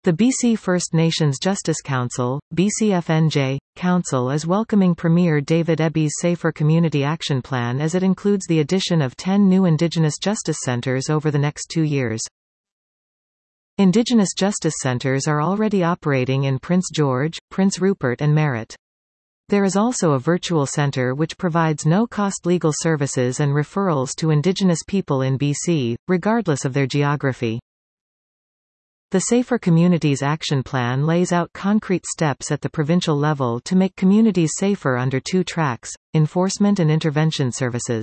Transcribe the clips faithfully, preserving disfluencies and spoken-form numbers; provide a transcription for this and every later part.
The B C First Nations Justice Council, B C F N J, Council is welcoming Premier David Eby Safer Community Action Plan as it includes the addition of ten new Indigenous Justice Centres over the next two years. Indigenous Justice Centres are already operating in Prince George, Prince Rupert and Merritt. There is also a virtual centre which provides no-cost legal services and referrals to Indigenous people in B C, regardless of their geography. The Safer Communities Action Plan lays out concrete steps at the provincial level to make communities safer under two tracks: enforcement and intervention services.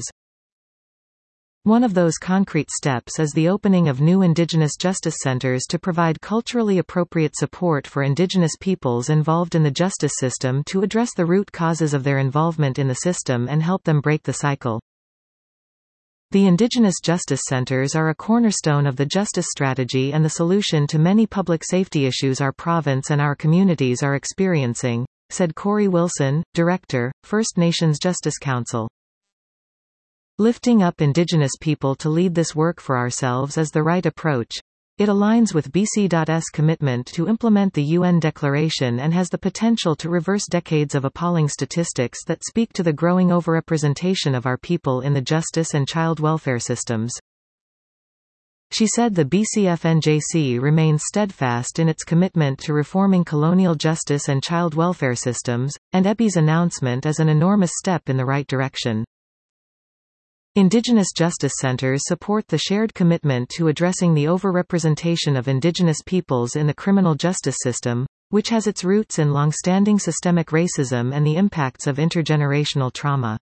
One of those concrete steps is the opening of new Indigenous Justice Centres to provide culturally appropriate support for Indigenous peoples involved in the justice system to address the root causes of their involvement in the system and help them break the cycle. The Indigenous Justice Centres are a cornerstone of the justice strategy and the solution to many public safety issues our province and our communities are experiencing, said Corey Wilson, Director, First Nations Justice Council. Lifting up Indigenous people to lead this work for ourselves is the right approach. It aligns with B C's commitment to implement the U N Declaration and has the potential to reverse decades of appalling statistics that speak to the growing overrepresentation of our people in the justice and child welfare systems. She said the B C F N J C remains steadfast in its commitment to reforming colonial justice and child welfare systems, and Eby's announcement is an enormous step in the right direction. Indigenous Justice Centres support the shared commitment to addressing the overrepresentation of Indigenous peoples in the criminal justice system, which has its roots in long-standing systemic racism and the impacts of intergenerational trauma.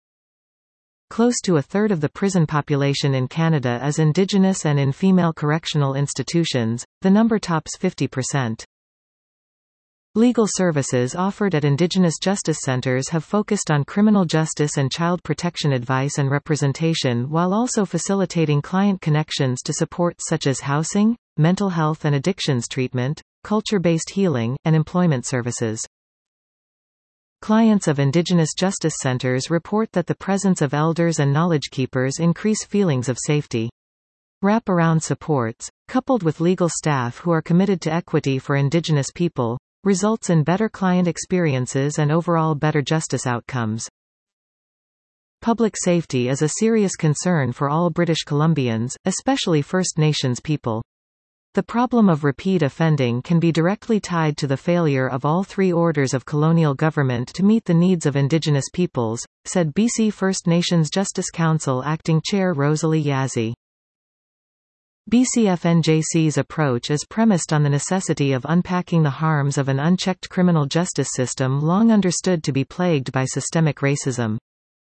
Close to a third of the prison population in Canada is Indigenous, and in female correctional institutions, the number tops fifty percent. Legal services offered at Indigenous Justice Centres have focused on criminal justice and child protection advice and representation, while also facilitating client connections to supports such as housing, mental health and addictions treatment, culture-based healing, and employment services. Clients of Indigenous Justice Centres report that the presence of elders and knowledge keepers increase feelings of safety. Wraparound supports, coupled with legal staff who are committed to equity for Indigenous people, results in better client experiences and overall better justice outcomes. Public safety is a serious concern for all British Columbians, especially First Nations people. The problem of repeat offending can be directly tied to the failure of all three orders of colonial government to meet the needs of Indigenous peoples, said B C First Nations Justice Council Acting Chair Rosalie Yazzie. B C F N J C's approach is premised on the necessity of unpacking the harms of an unchecked criminal justice system long understood to be plagued by systemic racism.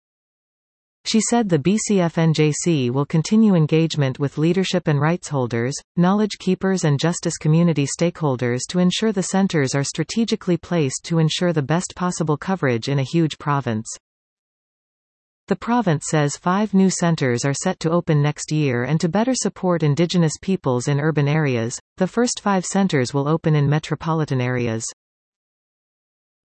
She said the B C F N J C will continue engagement with leadership and rights holders, knowledge keepers and justice community stakeholders to ensure the centres are strategically placed to ensure the best possible coverage in a huge province. The province says five new centres are set to open next year, and to better support Indigenous peoples in urban areas, the first five centres will open in metropolitan areas.